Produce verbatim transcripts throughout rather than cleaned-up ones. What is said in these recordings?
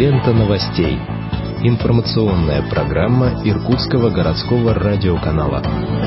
Лента новостей. Информационная программа Иркутского городского радиоканала.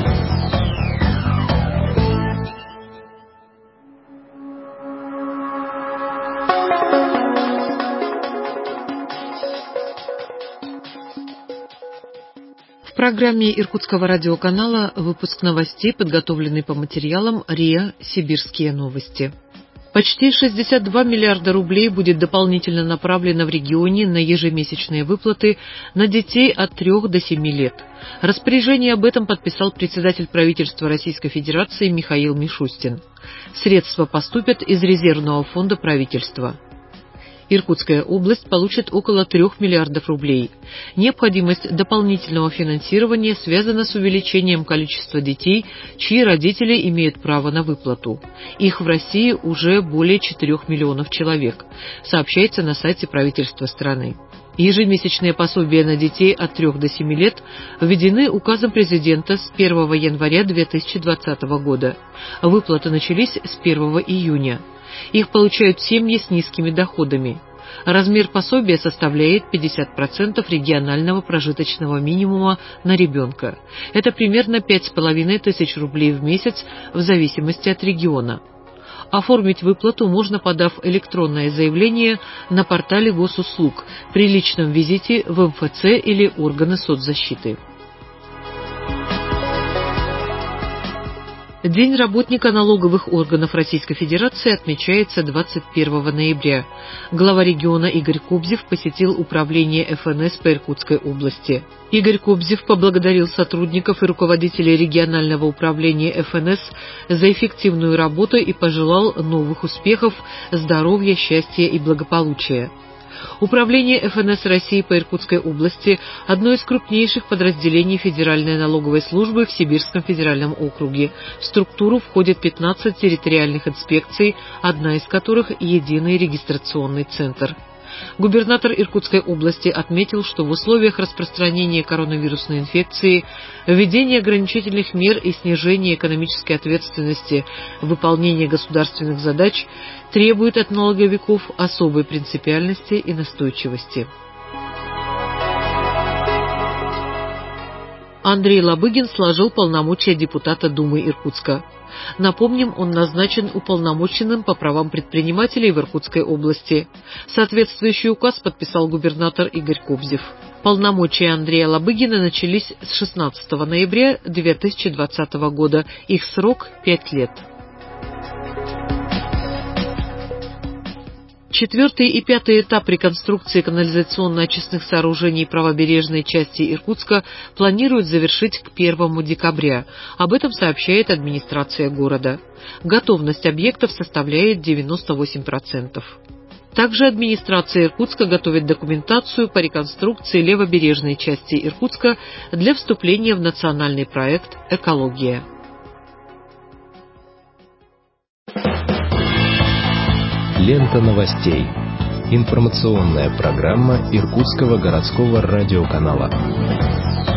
В программе Иркутского радиоканала выпуск новостей, подготовленный по материалам РИА «Сибирские новости». Почти шестьдесят два миллиарда рублей будет дополнительно направлено в регионе на ежемесячные выплаты на детей от трёх до семи лет. Распоряжение об этом подписал председатель правительства Российской Федерации Михаил Мишустин. Средства поступят из резервного фонда правительства. Иркутская область получит около трех миллиардов рублей. Необходимость дополнительного финансирования связана с увеличением количества детей, чьи родители имеют право на выплату. Их в России уже более четырех миллионов человек, сообщается на сайте правительства страны. Ежемесячные пособия на детей от трёх до семи лет введены указом президента с первого января две тысячи двадцатого года. Выплаты начались с первого июня. Их получают семьи с низкими доходами. Размер пособия составляет пятьдесят процентов регионального прожиточного минимума на ребенка. Это примерно пять с половиной тысяч рублей в месяц в зависимости от региона. Оформить выплату можно, подав электронное заявление на портале госуслуг при личном визите в эм эф цэ или органы соцзащиты. День работника налоговых органов Российской Федерации отмечается двадцать первого ноября. Глава региона Игорь Кобзев посетил управление эф эн эс по Иркутской области. Игорь Кобзев поблагодарил сотрудников и руководителей регионального управления эф эн эс за эффективную работу и пожелал новых успехов, здоровья, счастья и благополучия. Управление эф эн эс России по Иркутской области – одно из крупнейших подразделений Федеральной налоговой службы в Сибирском федеральном округе. В структуру входит пятнадцать территориальных инспекций, одна из которых – единый регистрационный центр. Губернатор Иркутской области отметил, что в условиях распространения коронавирусной инфекции, введения ограничительных мер и снижения экономической ответственности выполнение государственных задач требует от налоговиков особой принципиальности и настойчивости. Андрей Лобыгин сложил полномочия депутата Думы Иркутска. Напомним, он назначен уполномоченным по правам предпринимателей в Иркутской области. Соответствующий указ подписал губернатор Игорь Кобзев. Полномочия Андрея Лобыгина начались с шестнадцатого ноября две тысячи двадцатого года. Их срок – пять лет. Четвертый и пятый этап реконструкции канализационно-очистных сооружений правобережной части Иркутска планируют завершить к первому декабря. Об этом сообщает администрация города. Готовность объектов составляет девяносто восемь процентов. Также администрация Иркутска готовит документацию по реконструкции левобережной части Иркутска для вступления в национальный проект «Экология». Лента новостей. Информационная программа Иркутского городского радиоканала.